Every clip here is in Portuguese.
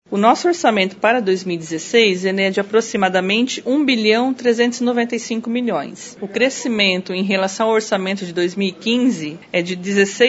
O nosso orçamento para 2016 é de aproximadamente 1.395 bilhões. O crescimento em relação ao orçamento de 2015 é de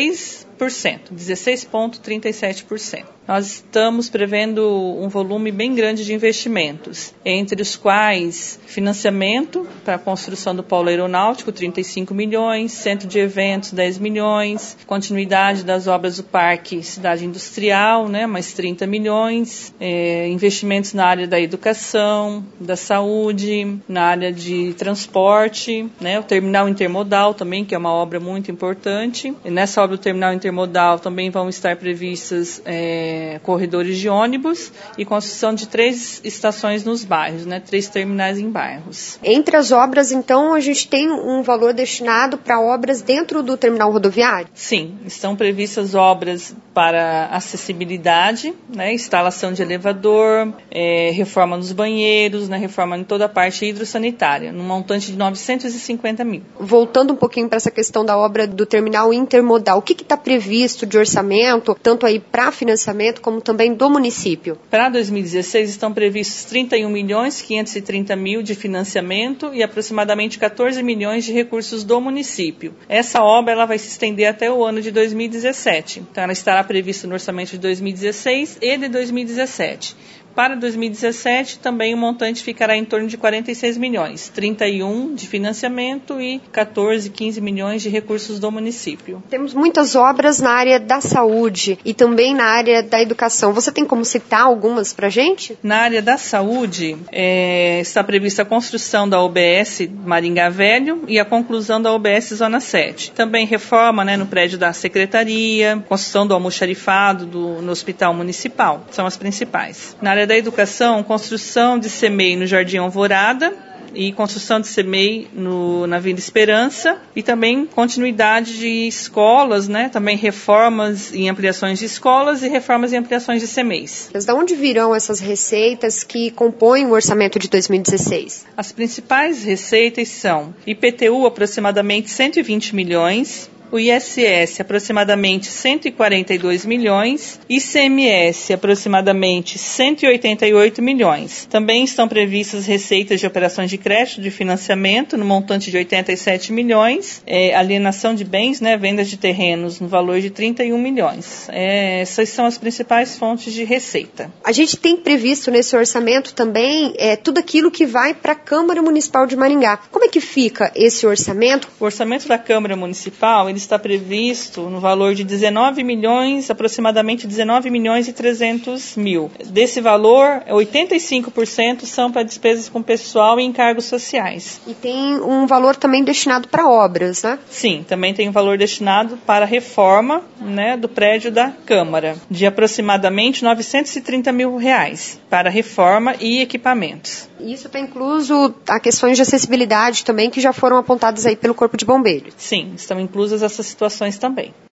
16,37%. Nós estamos prevendo um volume bem grande de investimentos, entre os quais financiamento para a construção do polo aeronáutico, 35 milhões, centro de eventos, 10 milhões, continuidade das obras do Parque Cidade Industrial, mais 30 milhões, investimentos na área da educação, da saúde, na área de transporte, o terminal intermodal também, que é uma obra muito importante. E nessa obra do terminal intermodal também vão estar previstas corredores de ônibus e construção de 3 estações nos bairros, 3 terminais em bairros. Entre as obras, então, a gente tem um valor destinado para obras dentro do terminal rodoviário? Sim, estão previstas obras para acessibilidade, instalação de elevador, reforma nos banheiros, reforma em toda a parte hidrossanitária, num montante de 950 mil. Voltando um pouquinho para essa questão da obra do terminal intermodal, o que está previsto de orçamento, tanto aí para financiamento como também do município? Para 2016 estão previstos 31.530 mil de financiamento e aproximadamente 14 milhões de recursos do município. Essa obra ela vai se estender até o ano de 2017. Então ela estará prevista no orçamento de 2016 e de 2017. Para 2017, também o montante ficará em torno de 46 milhões, 31 de financiamento e 15 milhões de recursos do município. Temos muitas obras na área da saúde e também na área da educação. Você tem como citar algumas para a gente? Na área da saúde, está prevista a construção da UBS Maringá Velho e a conclusão da UBS Zona 7. Também reforma no prédio da secretaria, construção do almoxarifado no hospital municipal. São as principais. Na área da educação, construção de CEMEI no Jardim Alvorada e construção de CEMEI na Vila Esperança e também continuidade de escolas, também reformas e ampliações de escolas e reformas e ampliações de CEMEIs. Mas de onde virão essas receitas que compõem o orçamento de 2016? As principais receitas são IPTU aproximadamente 120 milhões, o ISS aproximadamente 142 milhões, ICMS aproximadamente 188 milhões. Também estão previstas receitas de operações de crédito de financiamento no montante de 87 milhões, alienação de bens, vendas de terrenos no valor de 31 milhões. Essas são as principais fontes de receita. A gente tem previsto nesse orçamento também tudo aquilo que vai para a Câmara Municipal de Maringá. Como é que fica esse orçamento? O orçamento da Câmara Municipal ele está previsto no valor de 19 milhões, aproximadamente 19 milhões e 300 mil. Desse valor, 85% são para despesas com pessoal e encargos sociais. E tem um valor também destinado para obras, né? Sim, também tem um valor destinado para a reforma do prédio da Câmara, de aproximadamente 930 mil reais, para reforma e equipamentos. Isso está incluso a questões de acessibilidade também, que já foram apontadas aí pelo Corpo de Bombeiros. Sim, estão inclusas essas situações também.